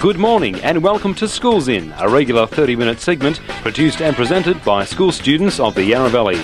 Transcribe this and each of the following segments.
Good morning and welcome to Schools In, a regular 30-minute segment produced and presented by school students of the Yarra Valley.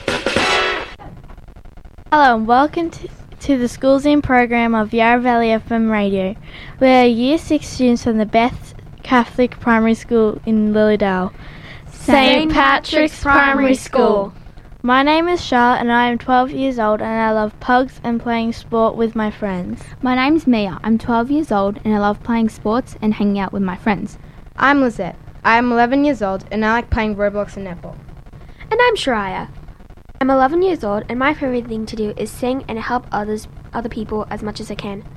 Hello and welcome to the Schools In program of Yarra Valley FM Radio. We are Year 6 students from the Beth Catholic Primary School in Lilydale. St. Patrick's Primary School. My name is Charlotte and I am 12 years old and I love pugs and playing sport with my friends. My name's Mia. I'm 12 years old and I love playing sports and hanging out with my friends. I'm Lizette. I am 11 years old and I like playing Roblox and netball. And I'm Shariah. I'm 11 years old and my favourite thing to do is sing and help other people as much as I can.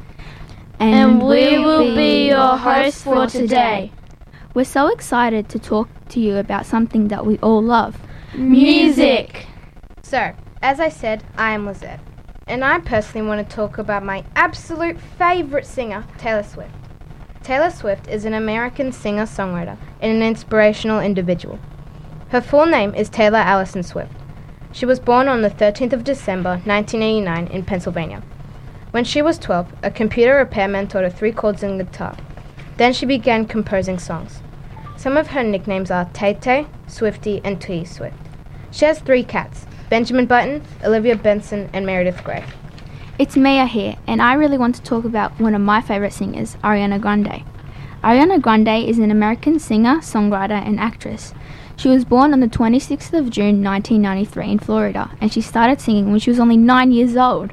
And we will be your hosts for today. We're so excited to talk to you about something that we all love. Music! So, as I said, I am Lizette. And I personally want to talk about my absolute favourite singer, Taylor Swift. Taylor Swift is an American singer-songwriter and an inspirational individual. Her full name is Taylor Allison Swift. She was born on the 13th of December, 1989 in Pennsylvania. When she was 12, a computer repairman taught her 3 chords and guitar. Then she began composing songs. Some of her nicknames are Tay-Tay, Swiftie, and T Swift. She has 3 cats, Benjamin Button, Olivia Benson, and Meredith Grey. It's Mia here, and I really want to talk about one of my favourite singers, Ariana Grande. Ariana Grande is an American singer, songwriter, and actress. She was born on the 26th of June 1993 in Florida, and she started singing when she was only 9 years old.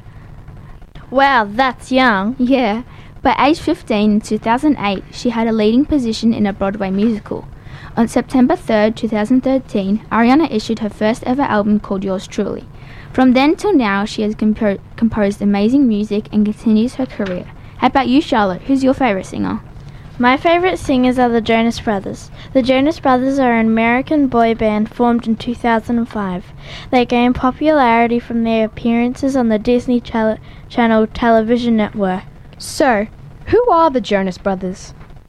Wow, that's young. Yeah. By age 15 in 2008, she had a leading position in a Broadway musical. On September 3rd, 2013, Ariana issued her first ever album called Yours Truly. From then till now, she has composed amazing music and continues her career. How about you, Charlotte? Who's your favourite singer? My favourite singers are the Jonas Brothers. The Jonas Brothers are an American boy band formed in 2005. They gained popularity from their appearances on the Disney Channel television network. So, who are the Jonas Brothers?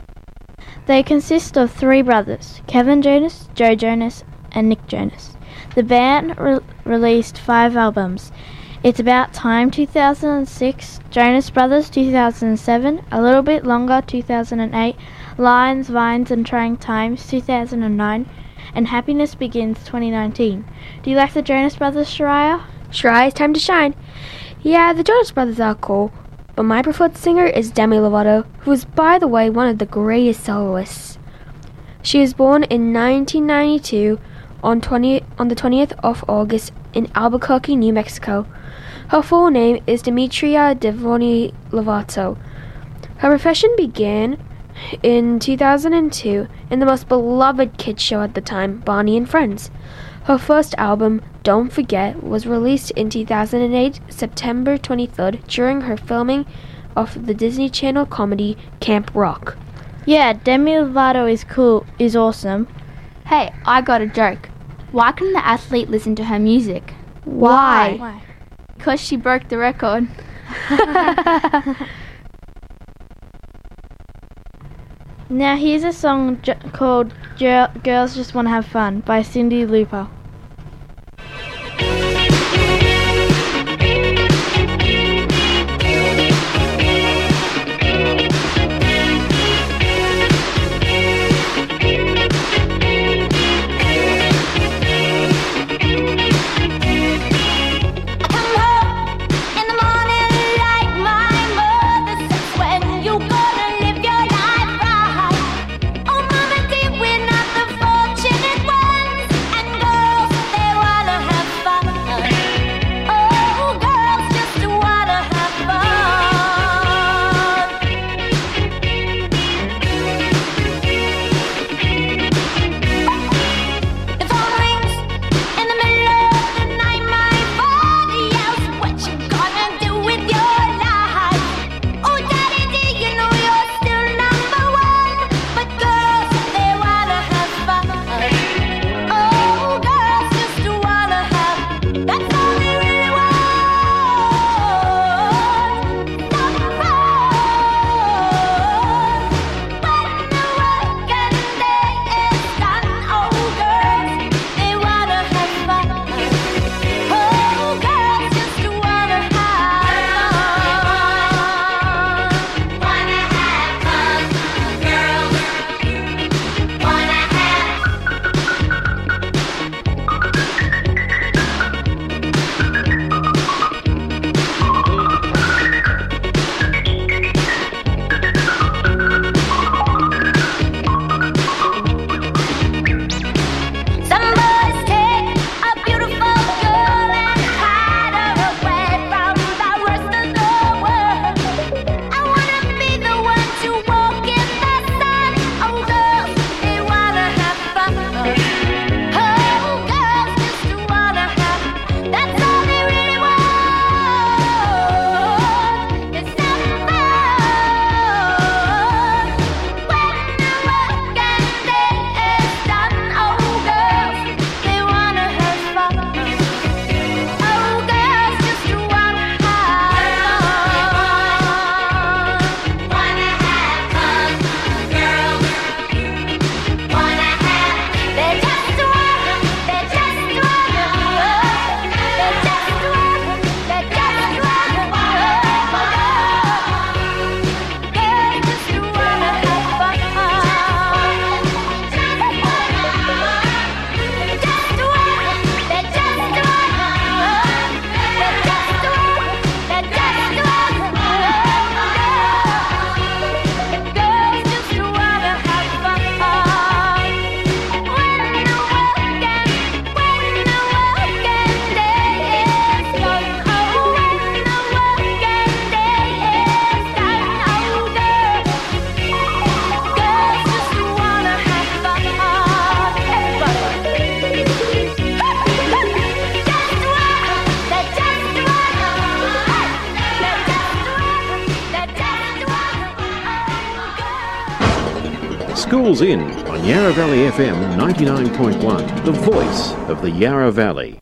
They consist of 3 brothers, Kevin Jonas, Joe Jonas, and Nick Jonas. The band released 5 albums. It's About Time 2006, Jonas Brothers 2007, A Little Bit Longer 2008, Lines, Vines and Trying Times 2009, and Happiness Begins 2019. Do you like the Jonas Brothers, Shariah? Shariah, it's time to shine. Yeah, the Jonas Brothers are cool, but my preferred singer is Demi Lovato, who is, by the way, one of the greatest soloists. She was born in 1992 on the 20th of August in Albuquerque, New Mexico. Her full name is Demetria Devoni Lovato. Her profession began in 2002 in the most beloved kids show at the time, Barney and Friends. Her first album, Don't Forget, was released in 2008, September 23rd, during her filming of the Disney Channel comedy Camp Rock. Yeah, Demi Lovato is awesome. Hey, I got a joke. Why couldn't the athlete listen to her music? Why? Because she broke the record. Now here's a song called Girls Just Wanna Have Fun by Cyndi Lauper. Oh, mama, dear, we're not the fortunate ones. Schools In on Yarra Valley FM 99.1, the voice of the Yarra Valley.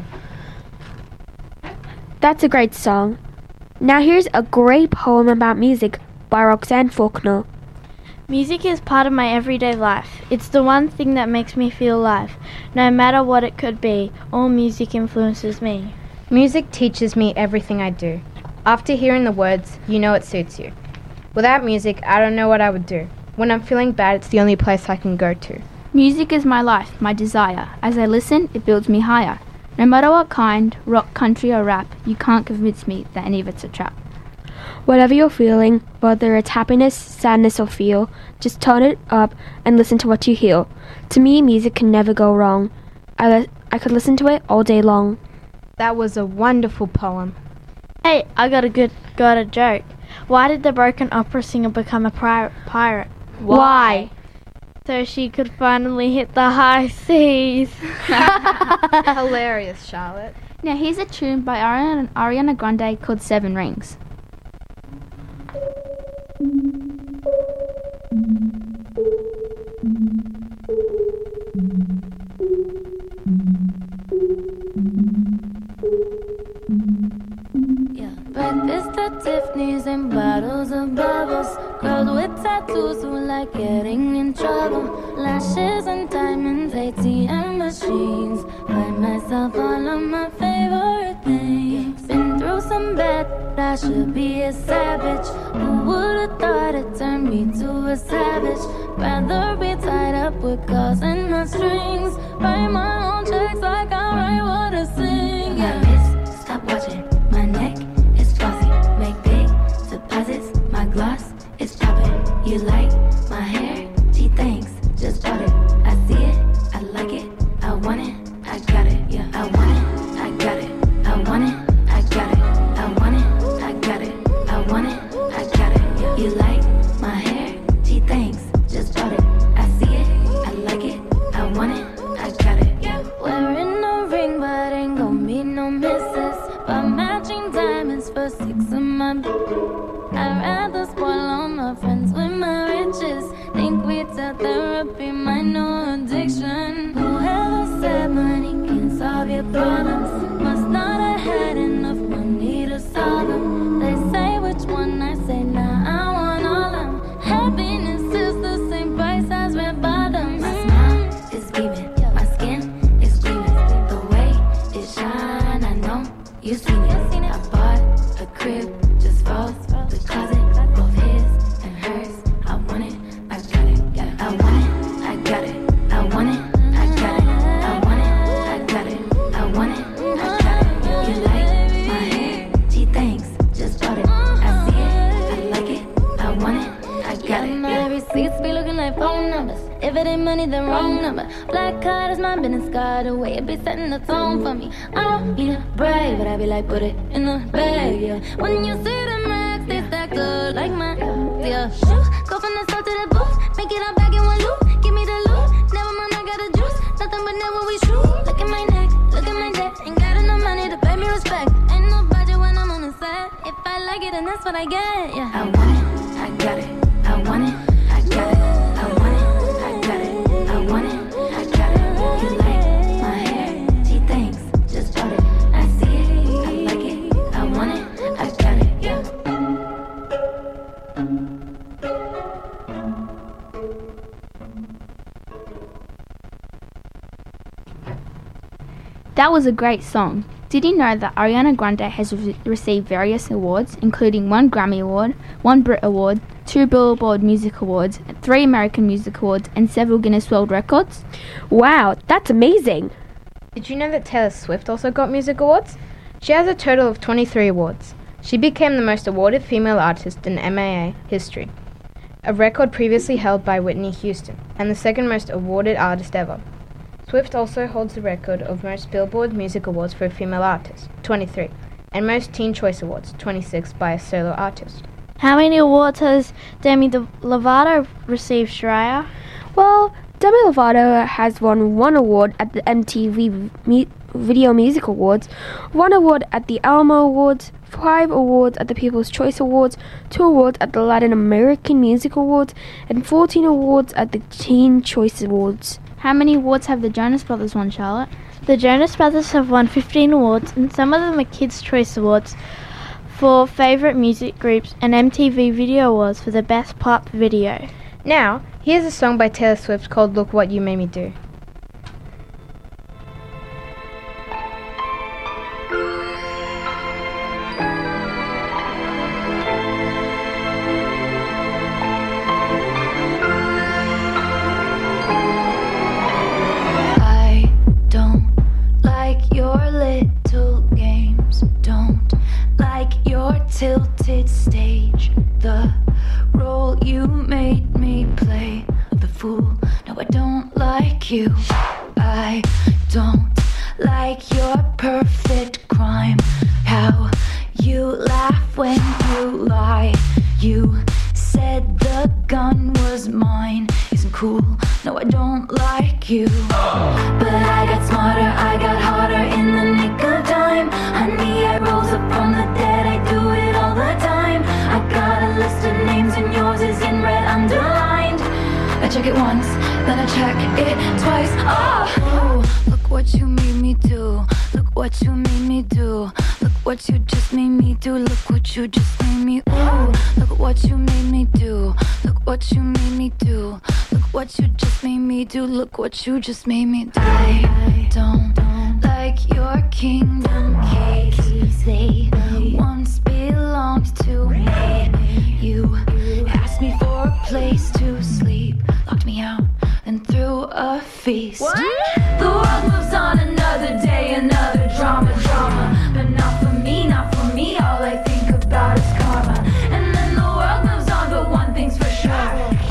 That's a great song. Now here's a great poem about music by Roxanne Faulkner. Music is part of my everyday life. It's the one thing that makes me feel alive. No matter what it could be, all music influences me. Music teaches me everything I do. After hearing the words, you know it suits you. Without music, I don't know what I would do. When I'm feeling bad, it's the only place I can go to. Music is my life, my desire. As I listen, it builds me higher. No matter what kind, rock, country or rap, you can't convince me that any of it's a trap. Whatever you're feeling, whether it's happiness, sadness or fear, just turn it up and listen to what you hear. To me, music can never go wrong. I could listen to it all day long. That was a wonderful poem. Hey, I got a joke. Why did the broken opera singer become a pirate? Why? So she could finally hit the high seas. Hilarious, Charlotte. Now here's a tune by Ariana Grande called Seven Rings. Breakfast at Tiffany's and bottles of bubbles. Girls with tattoos who like getting in trouble. Lashes and diamonds, ATM machines. Buy myself all of my favorite things. Been through some bad, I should be a savage. Who would've thought it turned me to a savage? Rather be tied up with calls and my strings. Write my own checks like I write what I sing. Yeah. My wrist, stop watching. My neck is glossy. Make big deposits. My gloss is popping. You like my hair? Gee, thanks. Just bought it. I see it. I like it. I want it. I got it. Yeah. I want it. I got it. I want it. I got it. I want it. I got it. I want it. I got it. Yeah. You like my hair? Gee, thanks. Just bought it. I see it. I like it. I want it. I got it. Yeah. Wearing a ring, but ain't gon' be no misses. But matching diamonds for 6 of my. I'd rather spoil all my friends with my riches. Think retail therapy might know addiction. Whoever said money can solve your problems must not have had enough money to solve them. They say which one, I say nah, I want all them. Happiness is the same price as red bottoms. My smile is beaming, my skin is gleaming. The way it shine, I know you've seen it. I bought a crib just for the closet, both his and hers. I want it, I got it. I want it, I got it. I want it, I got it. I want it, I got it. I want it, I got it. You like my hair? Gee, thanks. Just bought it. I see it, I like it. I want it, I got it. My receipts be looking like phone numbers. If it ain't money, then wrong number. Black card is my business card. The way it be setting the tone for me. I don't need a brag, but I be like, put it in the bag, yeah. When you see the max, they stacked up like my, yeah. Shoes, go from the south to the booth. Make it all back in one loop. Give me the loot. Never mind, I got the juice. Nothing but never we true. Look at my neck, look at my neck. Ain't got enough money to pay me respect. Ain't no budget when I'm on the set. If I like it, then that's what I get, yeah. I want it, I got it. I want it, I got it. I want it, I got it. I want it, I got it. You like my hair? Gee, thanks. Just bought it. I see it, I like it. I want it, I got it. Yeah. That was a great song. Did you know that Ariana Grande has received various awards, including 1 Grammy Award, 1 Brit Award, 2 Billboard Music Awards, 3 American Music Awards, and several Guinness World Records? Wow, that's amazing. Did you know that Taylor Swift also got music awards? She has a total of 23 awards. She became the most awarded female artist in MAA history, a record previously held by Whitney Houston, and the second most awarded artist ever. Swift also holds the record of most Billboard Music Awards for a female artist, 23, and most Teen Choice Awards, 26, by a solo artist. How many awards has Demi Lovato received, Shreya? Well, Demi Lovato has won 1 award at the MTV Video Music Awards, 1 award at the Alma Awards, 5 awards at the People's Choice Awards, 2 awards at the Latin American Music Awards, and 14 awards at the Teen Choice Awards. How many awards have the Jonas Brothers won, Charlotte? The Jonas Brothers have won 15 awards, and some of them are Kids' Choice Awards for favourite music groups and MTV Video Awards for the best pop video. Now, here's a song by Taylor Swift called Look What You Made Me Do. I don't like your little games, don't like your tilted stage, the role you made me play, the fool. No, I don't like you. I don't like your perfect crime, how you laugh when you lie. You said the gun was mine, isn't cool. No, I don't like you. But I got smarter, I got harder in the nick of time. Honey, I rose up from the dead, I do it all the time. I got a list of names and yours is in red underlined. I check it once, then I check it twice. Oh, look what you made me do. Look what you made me do. Look what you just made me do. Look what you just made me. Ooh, look what you made me do. Look what you made me do. Look what you just made me do. Look what you just made me do. I don't like your kingdom keys. They once belonged to me. You asked me for a place to sleep, locked me out, then threw a feast. What? The world moves on, another day, another drama. But not for me, not for me. All I think about is karma. And then the world moves on, but one thing's for sure.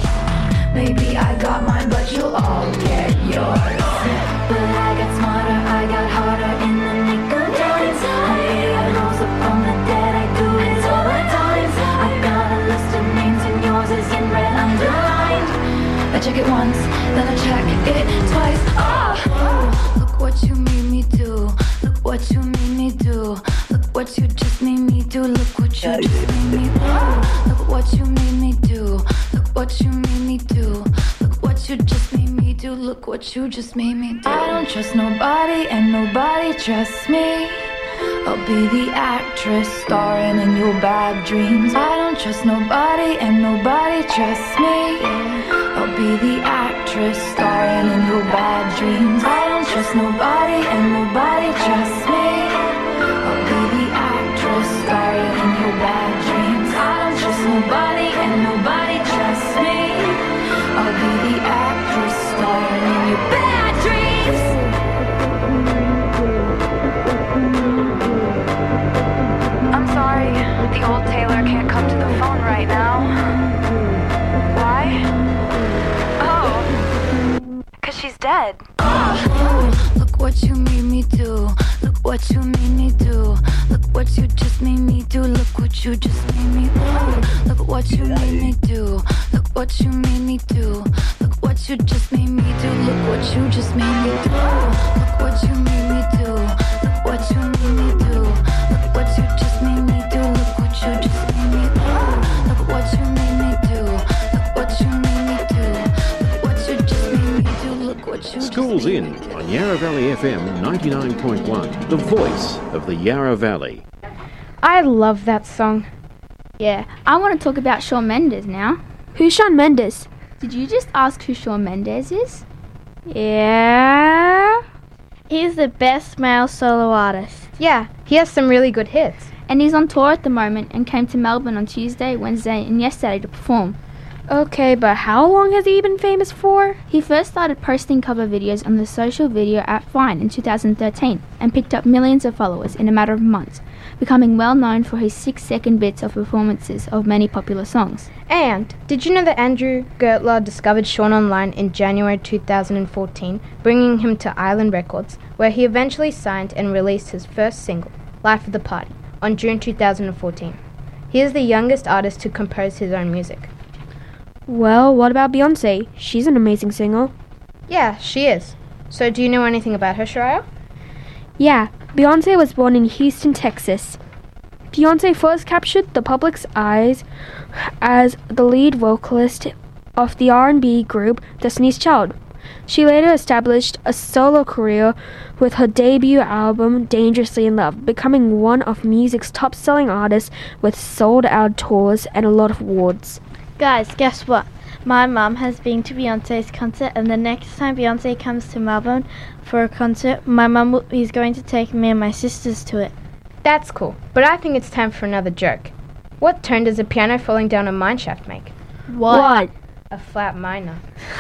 Maybe I got mine, but you'll all get yours. But I got smarter, I got harder in the nick of time. I rose up from the dead, I do it all the time. I got a list of names and yours is in red underlined. I check it once, then I check it twice. Oh, look what you made me do. Look what you made me do. Look what you just made me do. Look what you just made me do. Look what you made me do. Look what you made me do. Look what you just made me do. Look what you just made me do. I don't trust nobody and nobody trusts me. I'll be the actress starring in your bad dreams. I don't trust nobody and nobody trusts me. I'll be the actress starring in your bad dreams. I don't trust nobody and nobody trusts me. I'll be the actress starring in your bad dreams. I don't trust nobody and nobody trusts me. I'll be the actress starring in your bad dreams. I'm sorry, the old Taylor can't come to the phone right now. Why? Oh, 'cause she's dead. Oh, look what you made me do. Look what you made me do. Look what you just made me do. Look what you just made me do. Look what you made me do. Look what you made me do. Look what you just made me do. Look what you just made me do. Look what you made me do. Look what you made me do. Look what you just made me do. Look what you just made me do. Look what you made me do. Look what you made me do. Look what you just made me do. Look what you Schools in on Yarra Valley FM 99.1, the voice of the Yarra Valley. I love that song. Yeah, I want to talk about Shawn Mendes now. Who's Shawn Mendes? Did you just ask who Shawn Mendes is? Yeah. He's the best male solo artist. Yeah, he has some really good hits. And he's on tour at the moment and came to Melbourne on Tuesday, Wednesday and yesterday to perform. Okay, but how long has he been famous for? He first started posting cover videos on the social video app Vine in 2013 and picked up millions of followers in a matter of months, becoming well known for his 6-second bits of performances of many popular songs. And did you know that Andrew Gertler discovered Shawn online in January 2014, bringing him to Island Records, where he eventually signed and released his first single, Life of the Party, on June 2014. He is the youngest artist to compose his own music. Well, what about Beyonce? She's an amazing singer. Yeah, she is. So do you know anything about her, Shreya? Yeah, Beyonce was born in Houston, Texas. Beyonce first captured the public's eyes as the lead vocalist of the R&B group Destiny's Child. She later established a solo career with her debut album Dangerously in Love, becoming one of music's top-selling artists with sold-out tours and a lot of awards. Guys, guess what? My mum has been to Beyonce's concert, and the next time Beyonce comes to Melbourne for a concert, my mum is going to take me and my sisters to it. That's cool, but I think it's time for another joke. What tone does a piano falling down a mineshaft make? What? A flat minor.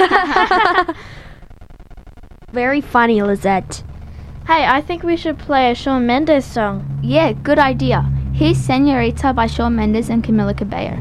Very funny, Lizette. Hey, I think we should play a Shawn Mendes song. Yeah, good idea. Here's Senorita by Shawn Mendes and Camila Cabello.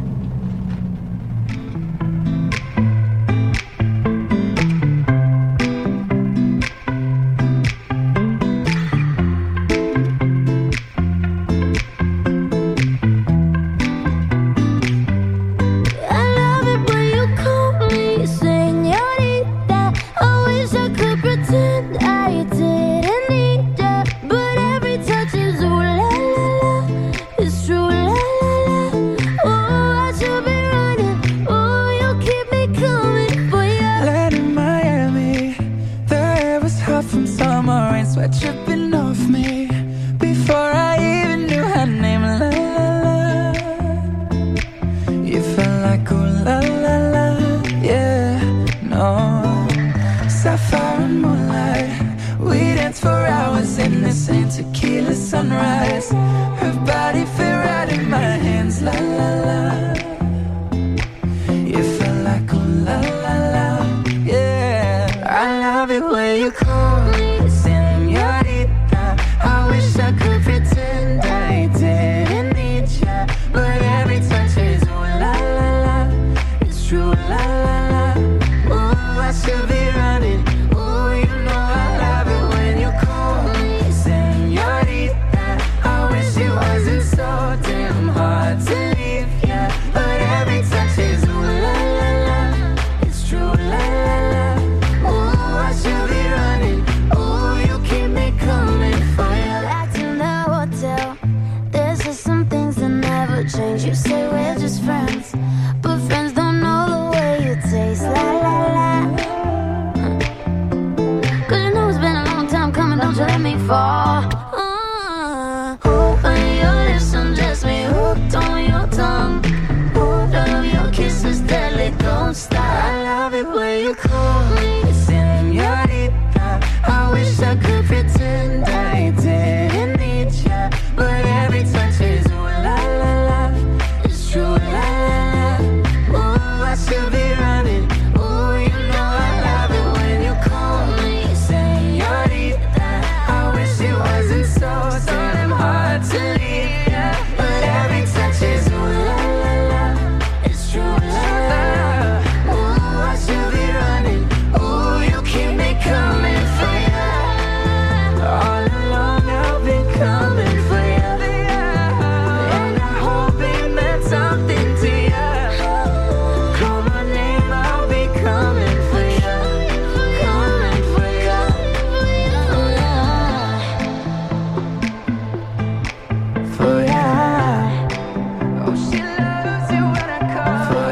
Tequila sunrise, her body fit right in my hands, la la la. You felt like oh la la la, yeah. I love it when you call me señorita. I wish I could pretend I didn't need ya, but every touch is ooh la la la. It's true la la la. Ooh, I should be running. Ooh, you know I love it when you call me señorita. I wish it wasn't so damn hard to leave ya, but every touch is ooh la la la. It's true la la la. Ooh, I should be running. Ooh, you keep me coming for ya. Back in the hotel, there's just some things that never change. You say we're just friends, but friends don't know the way you taste. La la la. Cause you know it's been a long time coming, don't you let me fall. Open your lips, undress me, hooked on your tongue. Hold of your kisses, deadly, don't stop. I love it when you call me señorita. I wish I could pretend I didn't need ya, but every touch is ooh la la la. It's true la la la. Ooh, I should be running. Ooh, you know I love it when you call me señorita. I wish it wasn't so damn hard to leave ya, but every touch is ooh la la la. It's true la la la. Ooh, I should be running. Ooh, you keep me coming for ya. All along I've been coming for ya, and I hope it meant something to ya. Call my name, I'll be coming for ya, coming for ya, for ya. Oh, she loves it when I call for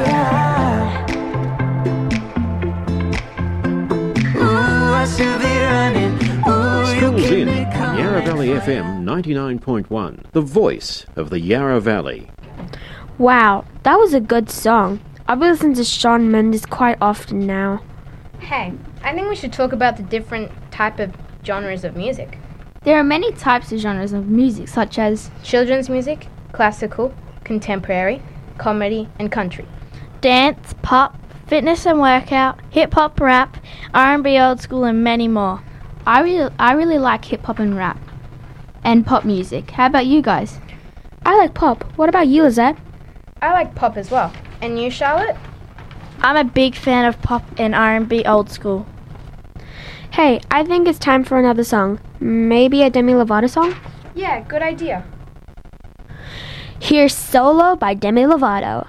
ya. Ooh, I should be running. Ooh, you Schools keep in me on coming Yarra for Valley ya. FM 99.1, the voice of the Yarra Valley. Wow, that was a good song. I've listened to Shawn Mendes quite often now. Hey, I think we should talk about the different type of genres of music. There are many types of genres of music, such as Children's music, classical, contemporary, comedy, and country. Dance, pop, fitness and workout, hip-hop, rap, R&B, old school, and many more. I really like hip hop and rap and pop music. How about you guys? I like pop. What about you, Lizette? I like pop as well. And you, Charlotte? I'm a big fan of pop and R&B old school. Hey, I think it's time for another song. Maybe a Demi Lovato song? Yeah, good idea. Here's Solo by Demi Lovato.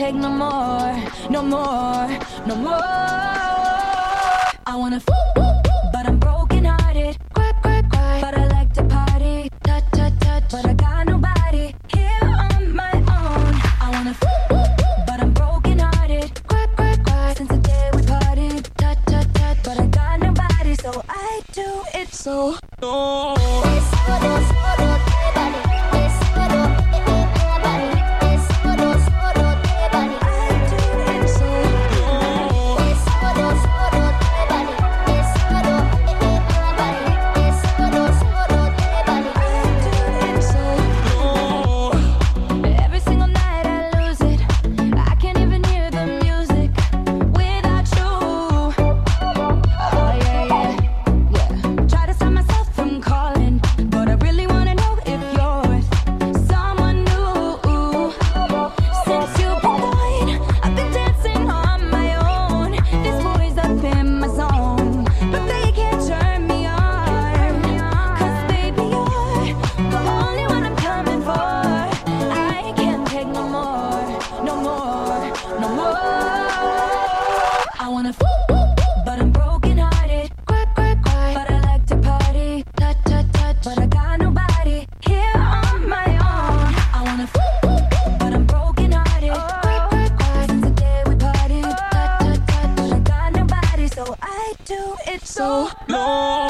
take no more, no more, no more. I wanna but I'm broken hearted. Cry, cry, cry. But I like to party. Touch, touch, touch. But I got nobody here on my own. I wanna but I'm broken hearted. Cry, cry, cry. Since the day we parted. Touch, touch, touch. But I got nobody, so I do it so. Every single night I lose it. I can't even hear the music without you. Oh yeah, yeah, yeah. Try to stop myself from calling, but I really wanna know if you're with someone new. Since you've been gone, I've been dancing on my own. This boy's up in my zone, but they can't turn me on. 'Cause baby, you're the only one I'm coming for. I can't take no more, no more, no more. I wanna but I'm broken hearted. Cry, cry, cry. But I like to party. Touch, touch, touch. But I got nobody here on my own. I wanna but I'm broken hearted. Cry, cry, cry. Since the day we parted. Touch, touch, touch. But I got nobody, so I do it so low.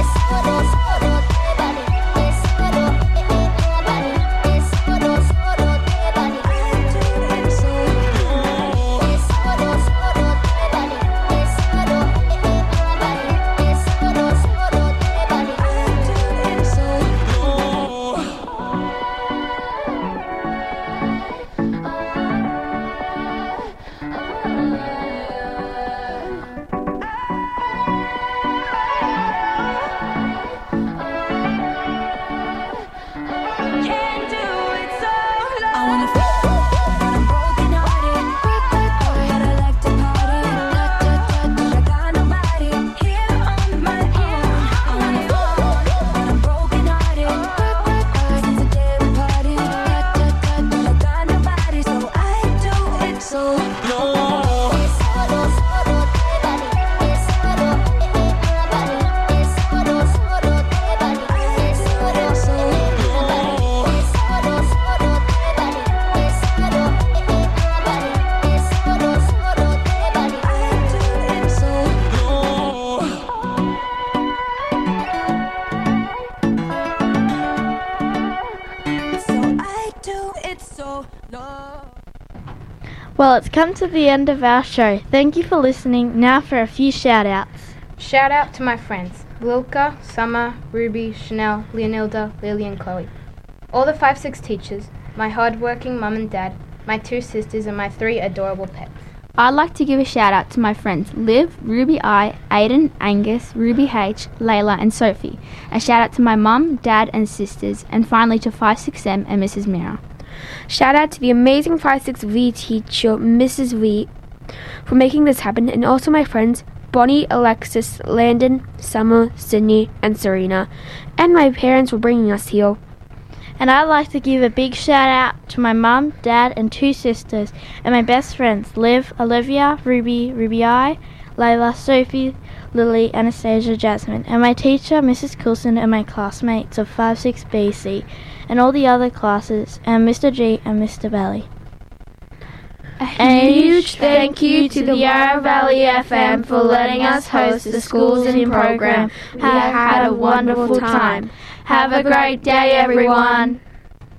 Well, it's come to the end of our show. Thank you for listening. Now for a few shout-outs. Shout out to my friends Lilka, Summer, Ruby, Chanel, Leonilda, Lily and Chloe. All the 5-6 teachers, my hard-working mum and dad, my 2 sisters and my 3 adorable pets. I'd like to give a shout out to my friends Liv, Ruby I, Aiden, Angus, Ruby H, Layla and Sophie. A shout out to my mum, dad and sisters, and finally to 5-6M and Mrs. Mira. Shout out to the amazing 5-6V teacher, Mrs. V, for making this happen, and also my friends Bonnie, Alexis, Landon, Summer, Sydney, and Serena, and my parents for bringing us here. And I'd like to give a big shout out to my mum, dad and 2 sisters, and my best friends Liv, Olivia, Ruby, Ruby I, Layla, Sophie, Lily, Anastasia, Jasmine, and my teacher, Mrs. Coulson, and my classmates of 5-6BC, and all the other classes, and Mr. G and Mr. Belly. A huge thank you to the Yarra Valley FM for letting us host the Schools In program. We have had a wonderful time. Have a great day, everyone.